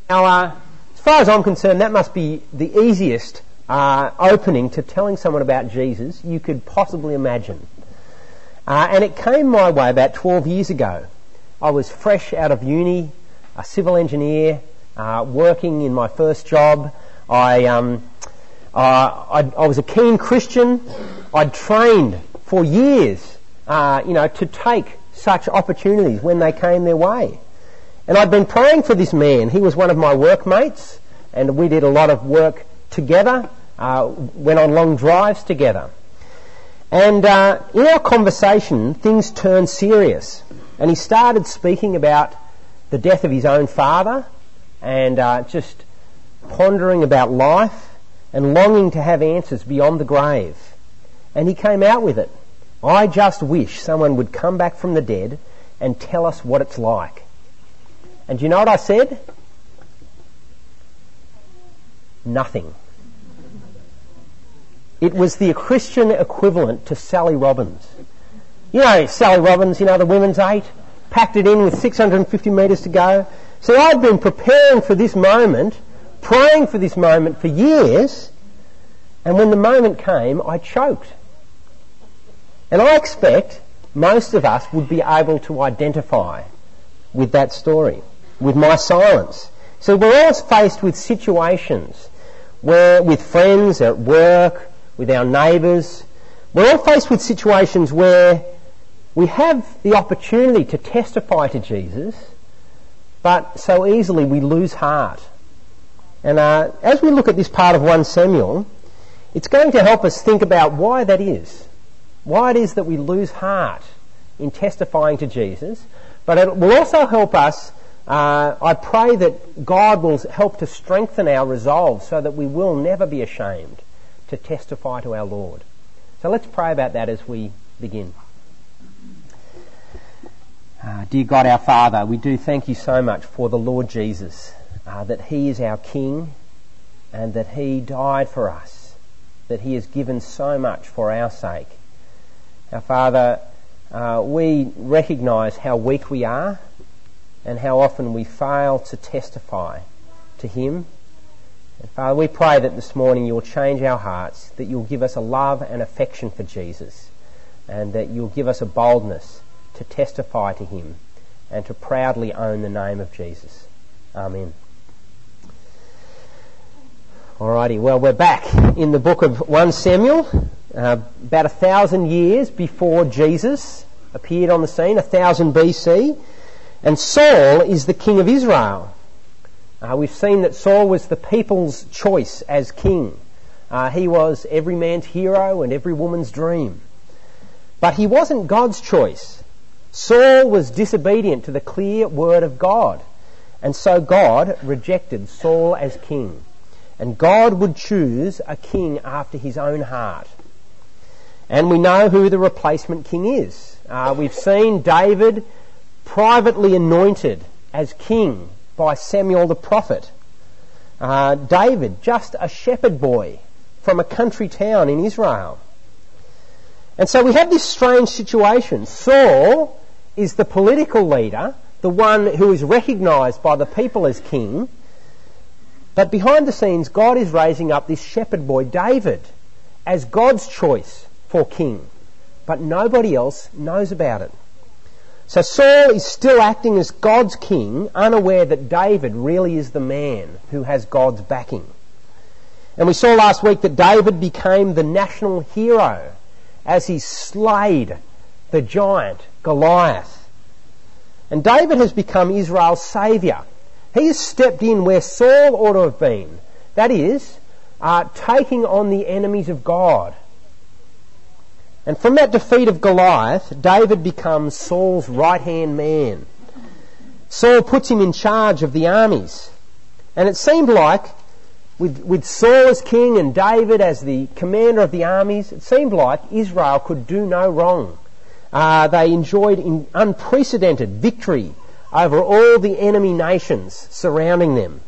Now, as far as I'm concerned, that must be the easiest opening to telling someone about Jesus you could possibly imagine. And it came my way about 12 years ago. I was fresh out of uni, a civil engineer, working in my first job. I was a keen Christian. I'd trained for years, to take such opportunities when they came their way. And I'd been praying for this man. He was one of my workmates, and we did a lot of work together, went on long drives together. And in our conversation, things turned serious. And he started speaking about the death of his own father and just pondering about life and longing to have answers beyond the grave. And he came out with it. I just wish someone would come back from the dead and tell us what it's like. And do you know what I said? Nothing. It was the Christian equivalent to Sally Robbins. You know Sally Robbins, the Women's 8, packed it in with 650 metres to go. So I'd been preparing for this moment, praying for this moment for years, and when the moment came, I choked. And I expect most of us would be able to identify with that story, with my silence. So we're all faced with situations where, with friends, at work, with our neighbours, we're all faced with situations where we have the opportunity to testify to Jesus, but so easily we lose heart. And as we look at this part of 1 Samuel, it's going to help us think about why that is. Why it is that we lose heart in testifying to Jesus. But it will also help us, I pray that God will help to strengthen our resolve so that we will never be ashamed to testify to our Lord. So let's pray about that as we begin. Dear God, our Father, we do thank you so much for the Lord Jesus, that he is our King and that he died for us, that he has given so much for our sake. Our Father, we recognise how weak we are and how often we fail to testify to him. And Father, we pray that this morning you'll change our hearts, that you'll give us a love and affection for Jesus, and that you'll give us a boldness to testify to him and to proudly own the name of Jesus. Amen. Alrighty, well, we're back in the book of 1 Samuel, about 1,000 years before Jesus appeared on the scene, 1000 BC, and Saul is the king of Israel. We've seen that Saul was the people's choice as king. He was every man's hero and every woman's dream. But he wasn't God's choice. Saul was disobedient to the clear word of God, and so God rejected Saul as king. And God would choose a king after his own heart. And we know who the replacement king is. We've seen David privately anointed as king by Samuel the prophet. David, just a shepherd boy from a country town in Israel. And so we have this strange situation. Saul is the political leader, the one who is recognised by the people as king. But behind the scenes, God is raising up this shepherd boy, David, as God's choice for king. But nobody else knows about it. So Saul is still acting as God's king, unaware that David really is the man who has God's backing. And we saw last week that David became the national hero as he slayed the giant Goliath. And David has become Israel's saviour. He has stepped in where Saul ought to have been. That is, taking on the enemies of God. And from that defeat of Goliath, David becomes Saul's right-hand man. Saul puts him in charge of the armies. And it seemed like, with Saul as king and David as the commander of the armies, it seemed like Israel could do no wrong. They enjoyed unprecedented victory over all the enemy nations surrounding them.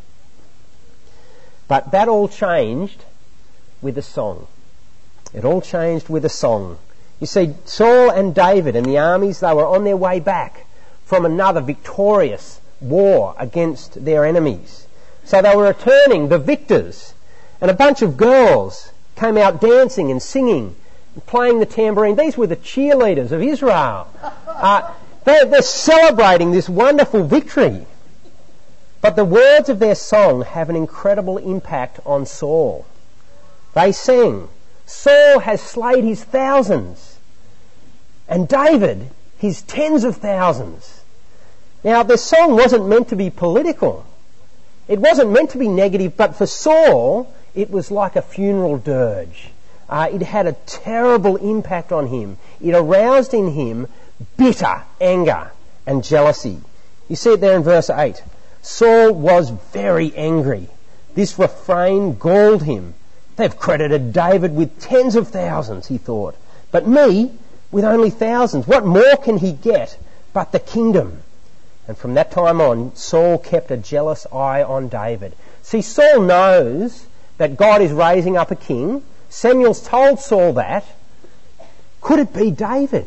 But that all changed with a song. It all changed with a song. You see, Saul and David and the armies, they were on their way back from another victorious war against their enemies. So they were returning, the victors, and a bunch of girls came out dancing and singing and playing the tambourine. These were the cheerleaders of Israel. They're celebrating this wonderful victory. But the words of their song have an incredible impact on Saul. They sang, "Saul has slayed his thousands, and David his tens of thousands." Now, their song wasn't meant to be political. It wasn't meant to be negative, but for Saul, it was like a funeral dirge. It had a terrible impact on him. It aroused in him bitter anger and jealousy. You see it there in verse 8. Saul was very angry. This refrain galled him. They've credited David with tens of thousands, he thought, but me with only thousands. What more can he get but the kingdom? And from that time on, Saul kept a jealous eye on David. See, Saul knows that God is raising up a king. Samuel's told Saul that. Could it be David?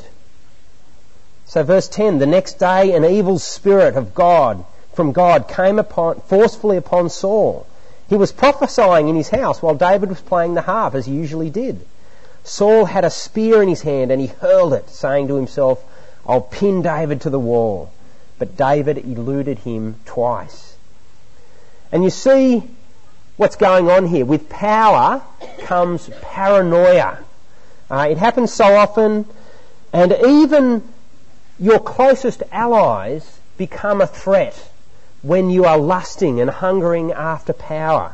So verse 10, the next day an evil spirit from God came forcefully upon Saul. He was prophesying in his house while David was playing the harp, as he usually did. Saul had a spear in his hand and he hurled it, saying to himself, "I'll pin David to the wall." But David eluded him twice. And you see what's going on here. With power comes paranoia. It happens so often, and even your closest allies become a threat when you are lusting and hungering after power.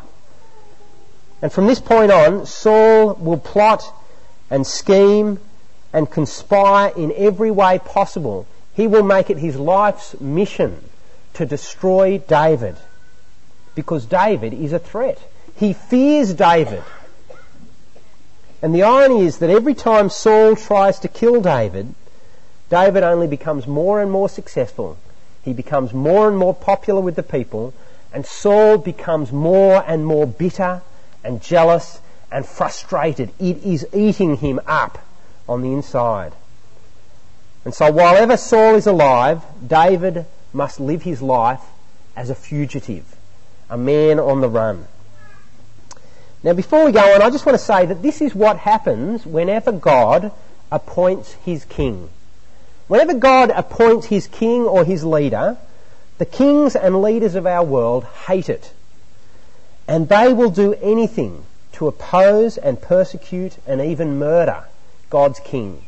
And from this point on, Saul will plot and scheme and conspire in every way possible. He will make it his life's mission to destroy David, because David is a threat. He fears David. And the irony is that every time Saul tries to kill David, David only becomes more and more successful. He becomes more and more popular with the people, and Saul becomes more and more bitter and jealous and frustrated. It is eating him up on the inside. And so while ever Saul is alive, David must live his life as a fugitive, a man on the run. Now, before we go on, I just want to say that this is what happens whenever God appoints his king. Whenever God appoints his king or his leader, the kings and leaders of our world hate it. And they will do anything to oppose and persecute and even murder God's king.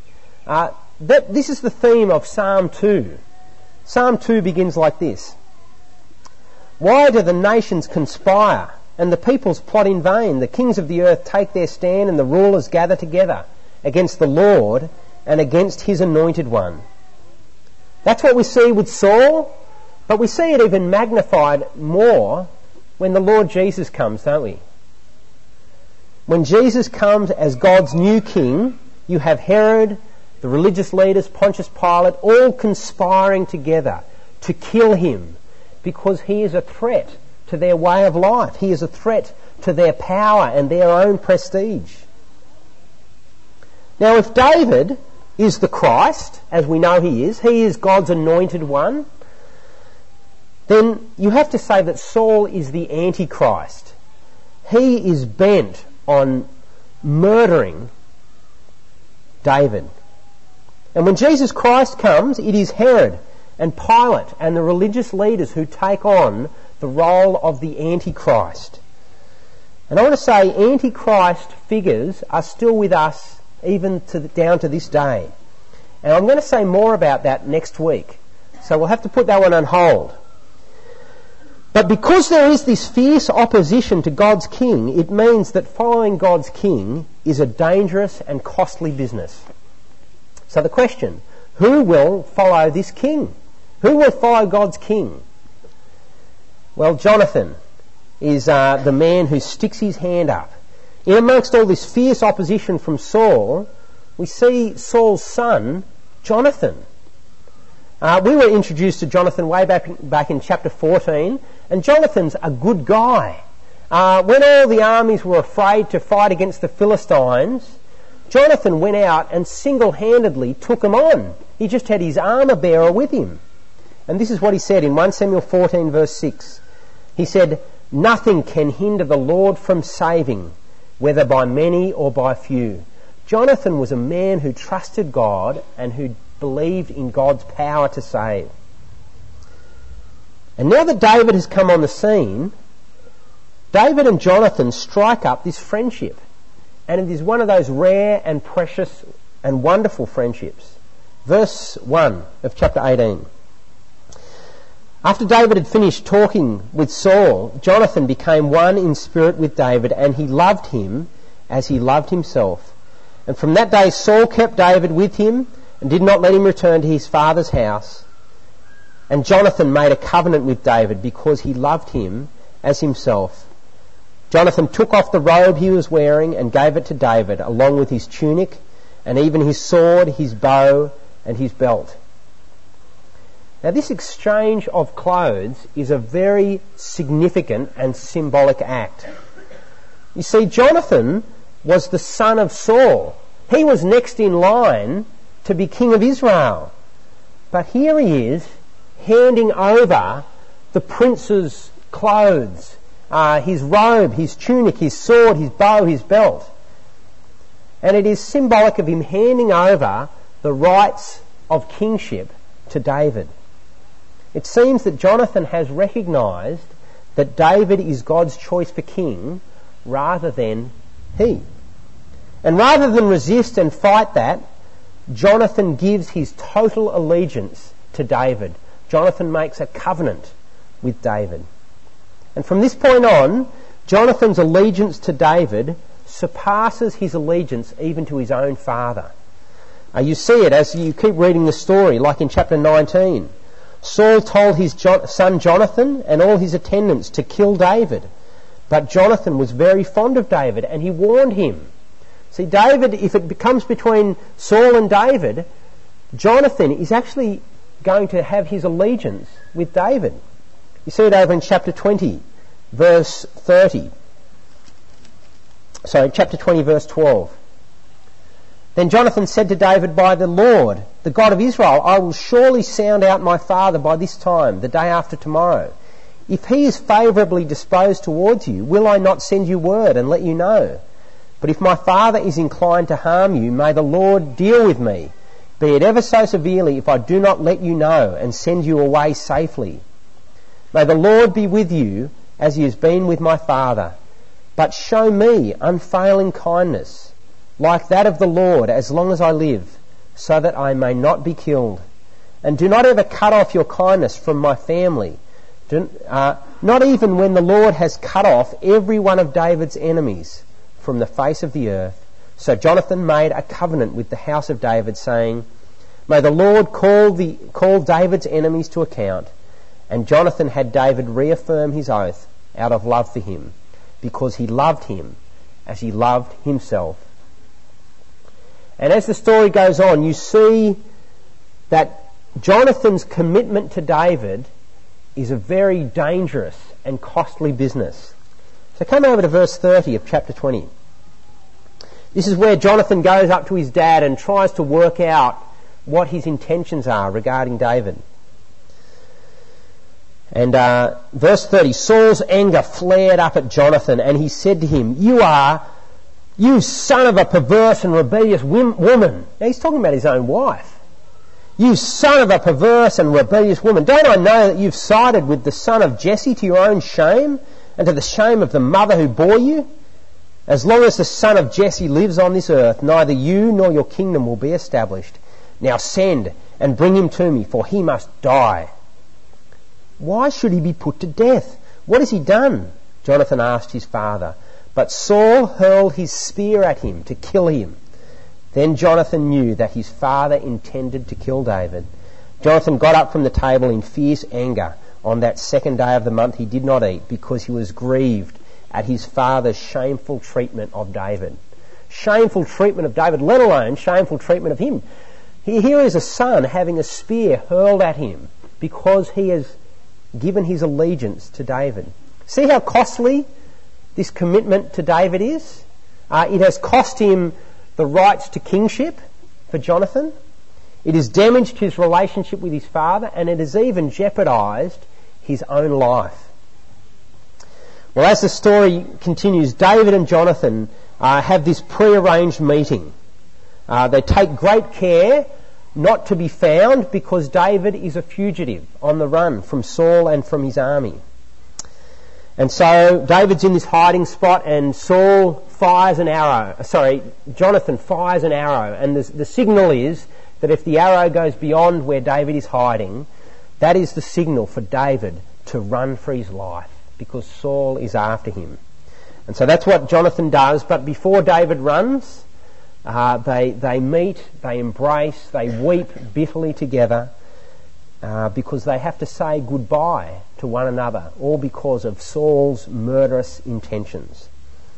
This is the theme of Psalm 2. Psalm 2 begins like this. Why do the nations conspire and the peoples plot in vain? The kings of the earth take their stand and the rulers gather together against the Lord and against his anointed one. That's what we see with Saul, but we see it even magnified more when the Lord Jesus comes, don't we? When Jesus comes as God's new king, you have Herod, the religious leaders, Pontius Pilate, all conspiring together to kill him because he is a threat to their way of life. He is a threat to their power and their own prestige. Now, if David is the Christ, as we know he is God's anointed one, then you have to say that Saul is the Antichrist. He is bent on murdering David. And when Jesus Christ comes, it is Herod and Pilate and the religious leaders who take on the role of the Antichrist. And I want to say Antichrist figures are still with us even down to this day. And I'm going to say more about that next week. So we'll have to put that one on hold. But because there is this fierce opposition to God's king, it means that following God's king is a dangerous and costly business. So the question, who will follow this king? Who will follow God's king? Well, Jonathan is the man who sticks his hand up. In amongst all this fierce opposition from Saul, we see Saul's son, Jonathan. We were introduced to Jonathan way back in chapter 14, and Jonathan's a good guy. When all the armies were afraid to fight against the Philistines, Jonathan went out and single-handedly took them on. He just had his armour bearer with him. And this is what he said in 1 Samuel 14 verse 6. He said, "Nothing can hinder the Lord from saving, whether by many or by few." Jonathan was a man who trusted God and who believed in God's power to save. And now that David has come on the scene, David and Jonathan strike up this friendship. And it is one of those rare and precious and wonderful friendships. Verse 1 of chapter 18. After David had finished talking with Saul, Jonathan became one in spirit with David, and he loved him as he loved himself. And from that day Saul kept David with him and did not let him return to his father's house. And Jonathan made a covenant with David because he loved him as himself. Jonathan took off the robe he was wearing and gave it to David, along with his tunic and even his sword, his bow and his belt. Now this exchange of clothes is a very significant and symbolic act. You see, Jonathan was the son of Saul. He was next in line to be king of Israel. But here he is handing over the prince's clothes, his robe, his tunic, his sword, his bow, his belt. And it is symbolic of him handing over the rights of kingship to David. It seems that Jonathan has recognised that David is God's choice for king rather than he. And rather than resist and fight that, Jonathan gives his total allegiance to David. Jonathan makes a covenant with David. And from this point on, Jonathan's allegiance to David surpasses his allegiance even to his own father. You see it as you keep reading the story, like in chapter 19. Saul told his son Jonathan and all his attendants to kill David. But Jonathan was very fond of David and he warned him. See, David, if it becomes between Saul and David, Jonathan is actually going to have his allegiance with David. You see it over in chapter 20, verse 30. Sorry, chapter 20, verse 12. Then Jonathan said to David, "By the Lord, the God of Israel, I will surely sound out my father by this time, the day after tomorrow. If he is favourably disposed towards you, will I not send you word and let you know? But if my father is inclined to harm you, may the Lord deal with me, be it ever so severely, if I do not let you know and send you away safely. May the Lord be with you as he has been with my father. But show me unfailing kindness, like that of the Lord, as long as I live, so that I may not be killed. And do not ever cut off your kindness from my family, not even when the Lord has cut off every one of David's enemies from the face of the earth." So Jonathan made a covenant with the house of David, saying, "May the Lord call David's enemies to account." And Jonathan had David reaffirm his oath out of love for him, because he loved him as he loved himself. And as the story goes on, you see that Jonathan's commitment to David is a very dangerous and costly business. So come over to verse 30 of chapter 20. This is where Jonathan goes up to his dad and tries to work out what his intentions are regarding David. And verse 30, Saul's anger flared up at Jonathan, and he said to him, "You son of a perverse and rebellious woman." Now he's talking about his own wife. "You son of a perverse and rebellious woman, don't I know that you've sided with the son of Jesse to your own shame and to the shame of the mother who bore you? As long as the son of Jesse lives on this earth, neither you nor your kingdom will be established. Now send and bring him to me, for he must die." "Why should he be put to death? What has he done?" Jonathan asked his father. But Saul hurled his spear at him to kill him. Then Jonathan knew that his father intended to kill David. Jonathan got up from the table in fierce anger. On that second day of the month he did not eat, because he was grieved at his father's shameful treatment of David. Shameful treatment of David, let alone shameful treatment of him. Here is a son having a spear hurled at him because he has given his allegiance to David. See how costly this commitment to David is? It has cost him the rights to kingship for Jonathan. It has damaged his relationship with his father, and it has even jeopardised his own life. Well, as the story continues, David and Jonathan have this pre-arranged meeting. They take great care not to be found because David is a fugitive on the run from Saul and from his army. And so David's in this hiding spot, and Jonathan fires an arrow, and the signal is that if the arrow goes beyond where David is hiding, that is the signal for David to run for his life, because Saul is after him. And so that's what Jonathan does, but before David runs, they meet, they embrace, they weep bitterly together because they have to say goodbye to one another, all because of Saul's murderous intentions.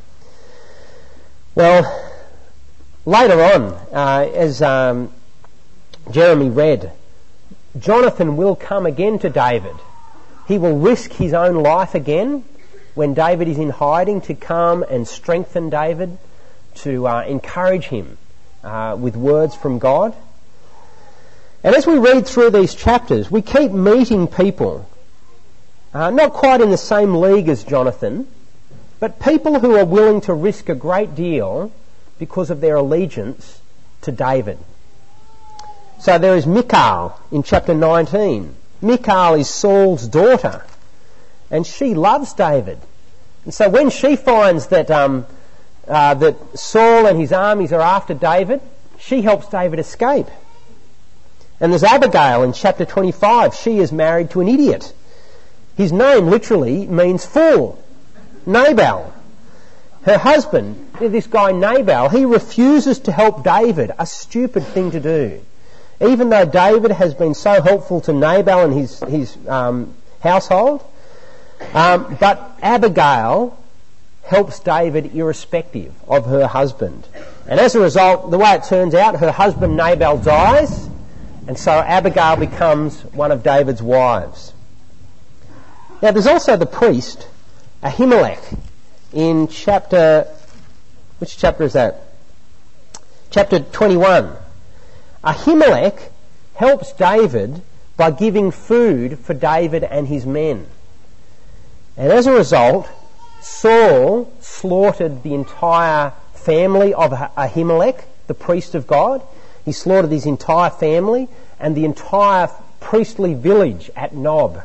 Well, later on, as Jeremy read, Jonathan will come again to David. He will risk his own life again when David is in hiding to come and strengthen David, to encourage him with words from God. And as we read through these chapters, we keep meeting people, not quite in the same league as Jonathan, but people who are willing to risk a great deal because of their allegiance to David. So there is Michal in chapter 19. Michal is Saul's daughter, and she loves David. And so when she finds that that Saul and his armies are after David, she helps David escape. And there's Abigail in chapter 25. She is married to an idiot. His name literally means fool, Nabal. Her husband, this guy Nabal, he refuses to help David, a stupid thing to do. Even though David has been so helpful to Nabal and his household, but Abigail helps David irrespective of her husband. And as a result, the way it turns out, her husband Nabal dies, and so Abigail becomes one of David's wives. Now there's also the priest Ahimelech in which chapter is that? Chapter 21. Ahimelech helps David by giving food for David and his men. And as a result, Saul slaughtered the entire family of Ahimelech, the priest of God. He slaughtered his entire family and the entire priestly village at Nob.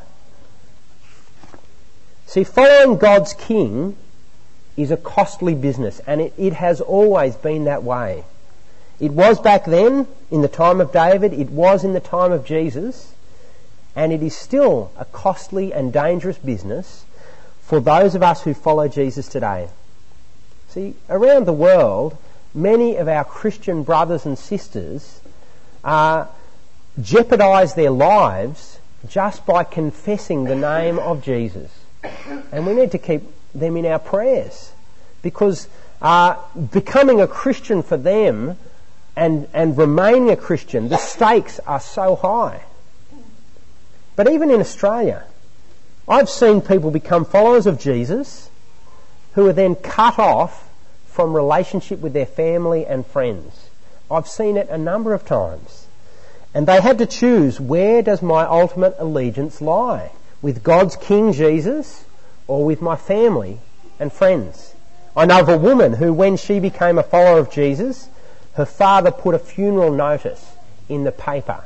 See, following God's king is a costly business, and it has always been that way. It was back then, in the time of David, it was in the time of Jesus, and it is still a costly and dangerous business for those of us who follow Jesus today. See, around the world, many of our Christian brothers and sisters jeopardise their lives just by confessing the name of Jesus. And we need to keep them in our prayers, because becoming a Christian for them and remaining a Christian, the stakes are so high. But even in Australia, I've seen people become followers of Jesus who are then cut off from relationship with their family and friends. I've seen it a number of times. And they had to choose, where does my ultimate allegiance lie? With God's King Jesus or with my family and friends? I know of a woman who, when she became a follower of Jesus, her father put a funeral notice in the paper.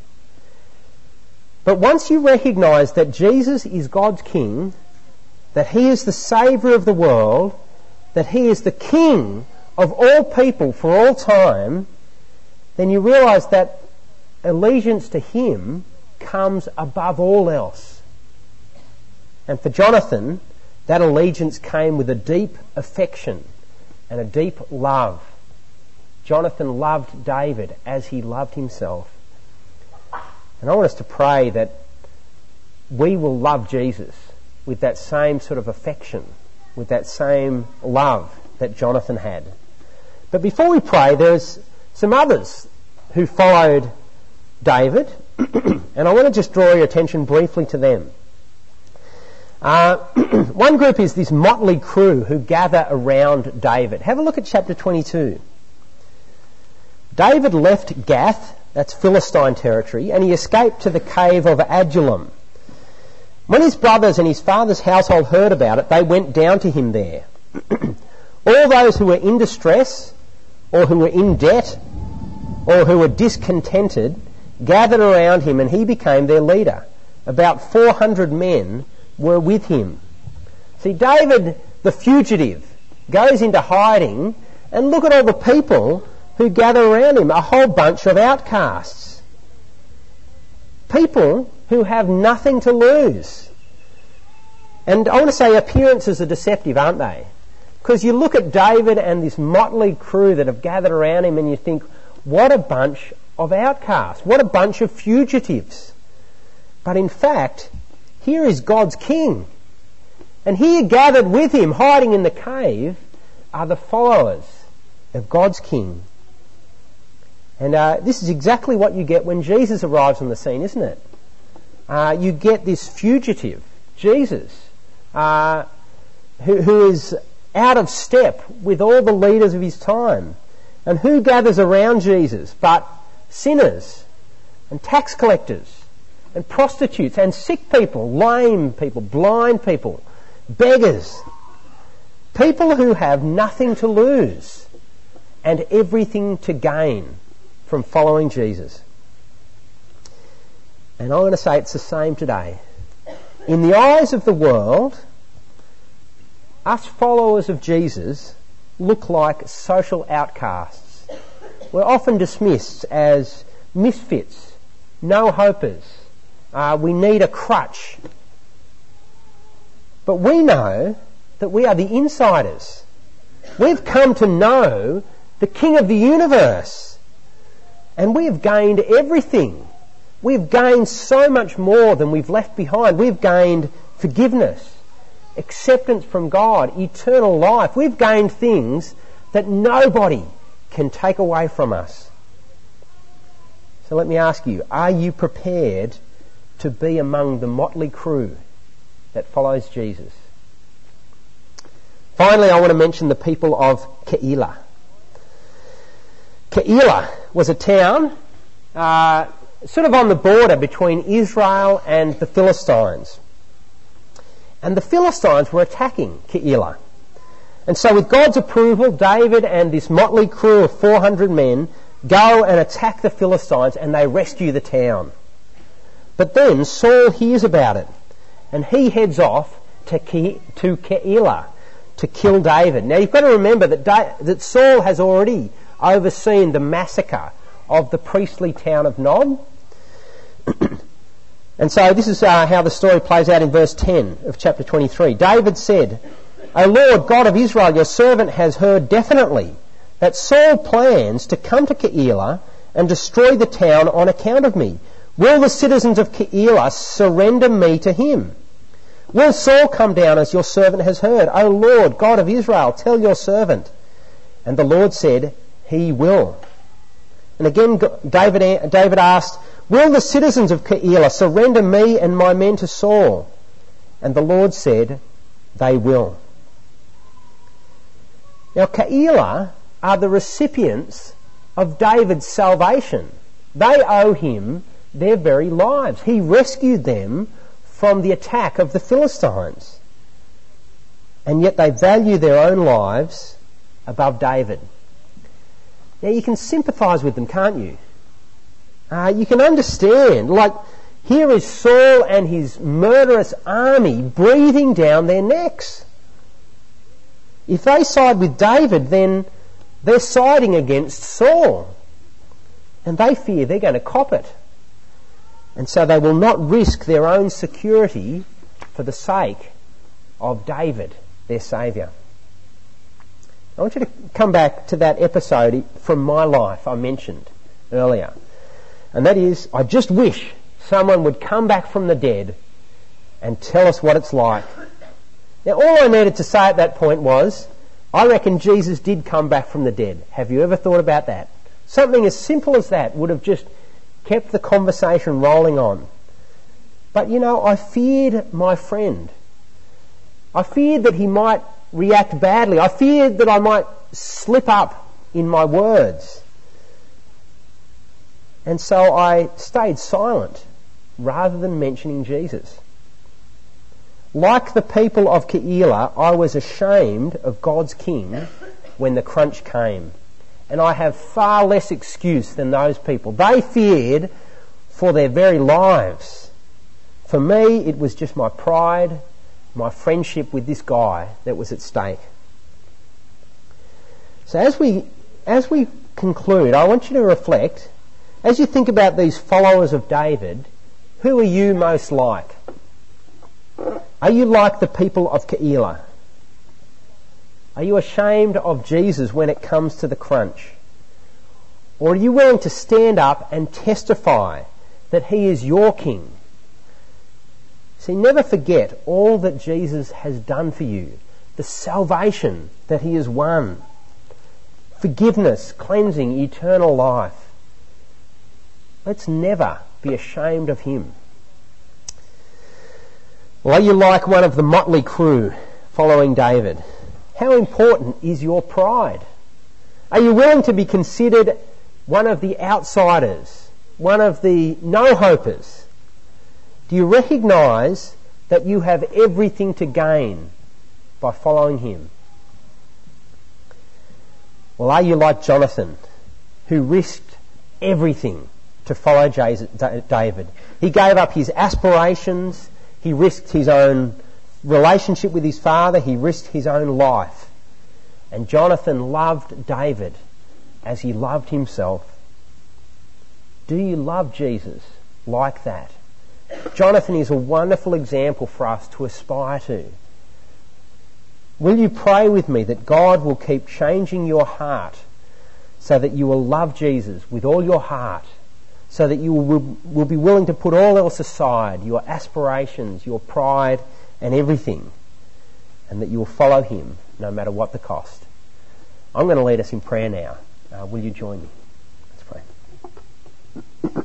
But once you recognise that Jesus is God's King, that He is the Saviour of the world, that He is the King of all people for all time, then you realise that allegiance to Him comes above all else. And for Jonathan, that allegiance came with a deep affection and a deep love. Jonathan loved David as he loved himself. And I want us to pray that we will love Jesus with that same sort of affection, with that same love that Jonathan had. But before we pray, there's some others who followed David, and I want to just draw your attention briefly to them. One group is this motley crew who gather around David. Have a look at chapter 22. David left Gath, that's Philistine territory, and he escaped to the cave of Adullam. When his brothers and his father's household heard about it, they went down to him there. All those who were in distress, or who were in debt, or who were discontented, gathered around him, and he became their leader. About 400 men were with him. See, David, the fugitive, goes into hiding, and look at all the people who gather around him, a whole bunch of outcasts. People who have nothing to lose. And I want to say appearances are deceptive, aren't they? Because you look at David and this motley crew that have gathered around him and you think, what a bunch of outcasts, what a bunch of fugitives. But in fact, here is God's king. And here gathered with him, hiding in the cave, are the followers of God's king. And this is exactly what you get when Jesus arrives on the scene, isn't it? You get this fugitive, Jesus, who is out of step with all the leaders of his time. And who gathers around Jesus but sinners and tax collectors and prostitutes and sick people, lame people, blind people, beggars, people who have nothing to lose and everything to gain from following Jesus. And I'm going to say it's the same today. In the eyes of the world, us followers of Jesus look like social outcasts. We're often dismissed as misfits, no-hopers. We need a crutch. But we know that we are the insiders. We've come to know the King of the universe. And we have gained everything. We've gained so much more than we've left behind. We've gained forgiveness, acceptance from God, eternal life. We've gained things that nobody can take away from us. So let me ask you, are you prepared to be among the motley crew that follows Jesus? Finally, I want to mention the people of Keilah. Keilah was a town sort of on the border between Israel and the Philistines. And the Philistines were attacking Keilah. And so with God's approval, David and this motley crew of 400 men go and attack the Philistines and they rescue the town. But then Saul hears about it and he heads off to Keilah to kill David. Now you've got to remember that Saul has already overseen the massacre of the priestly town of Nob. And so this is how the story plays out in verse 10 of chapter 23. David said, O Lord God of Israel, your servant has heard definitely that Saul plans to come to Keilah and destroy the town on account of me. Will the citizens of Keilah surrender me to him? Will Saul come down as your servant has heard? O Lord God of Israel, tell your servant. And the Lord said, he will. And again David asked, will the citizens of Keilah surrender me and my men to Saul? And the Lord said, they will. Now Keilah are the recipients of David's salvation. They owe him their very lives. He rescued them from the attack of the Philistines. And yet they value their own lives above David. Now you can sympathise with them, can't you? You can understand. Like, here is Saul and his murderous army breathing down their necks. If they side with David, then they're siding against Saul. And they fear they're going to cop it. And so they will not risk their own security for the sake of David, their saviour. I want you to come back to that episode from my life I mentioned earlier. And that is, I just wish someone would come back from the dead and tell us what it's like. Now, all I needed to say at that point was, I reckon Jesus did come back from the dead. Have you ever thought about that? Something as simple as that would have just kept the conversation rolling on. But, I feared my friend. I feared that he might react badly. I feared that I might slip up in my words. And so I stayed silent rather than mentioning Jesus. Like the people of Keilah, I was ashamed of God's king when the crunch came. And I have far less excuse than those people. They feared for their very lives. For me, it was just my pride, my friendship with this guy that was at stake. So as we conclude, I want you to reflect, as you think about these followers of David, who are you most like? Are you like the people of Keilah? Are you ashamed of Jesus when it comes to the crunch? Or are you willing to stand up and testify that he is your king? See, never forget all that Jesus has done for you, the salvation that he has won, forgiveness, cleansing, eternal life. Let's never be ashamed of him. Well, are you like one of the motley crew following David? How important is your pride? Are you willing to be considered one of the outsiders, one of the no-hopers? Do you recognise that you have everything to gain by following him? Well, are you like Jonathan, who risked everything to follow David? He gave up his aspirations, he risked his own relationship with his father, he risked his own life. And Jonathan loved David as he loved himself. Do you love Jesus like that? Jonathan is a wonderful example for us to aspire to. Will you pray with me that God will keep changing your heart so that you will love Jesus with all your heart, so that you will be willing to put all else aside, your aspirations, your pride and everything, and that you will follow him no matter what the cost? I'm going to lead us in prayer now. Will you join me? Let's pray.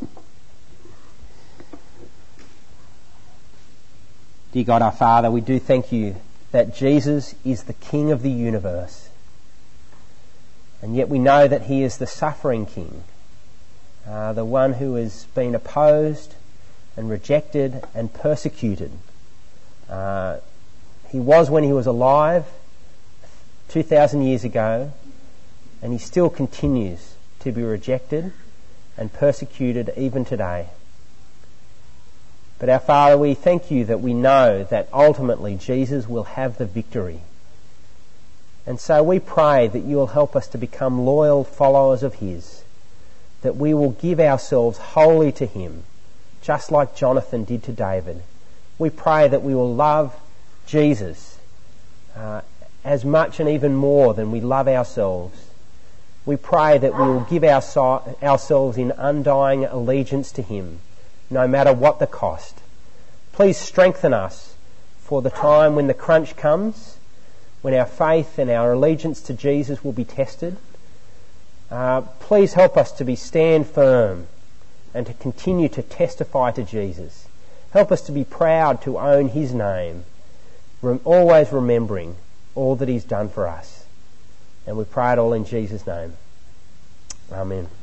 Dear God, our Father, we do thank you that Jesus is the King of the universe. And yet we know that he is the suffering King, the one who has been opposed and rejected and persecuted. He was when he was alive 2,000 years ago, and he still continues to be rejected and persecuted even today. But our Father, we thank you that we know that ultimately Jesus will have the victory. And so we pray that you will help us to become loyal followers of his, that we will give ourselves wholly to him, just like Jonathan did to David. We pray that we will love Jesus as much and even more than we love ourselves. We pray that we will give ourselves in undying allegiance to him, no matter what the cost. Please strengthen us for the time when the crunch comes, when our faith and our allegiance to Jesus will be tested. Please help us to stand firm and to continue to testify to Jesus. Help us to be proud to own his name, always remembering all that he's done for us. And we pray it all in Jesus' name. Amen.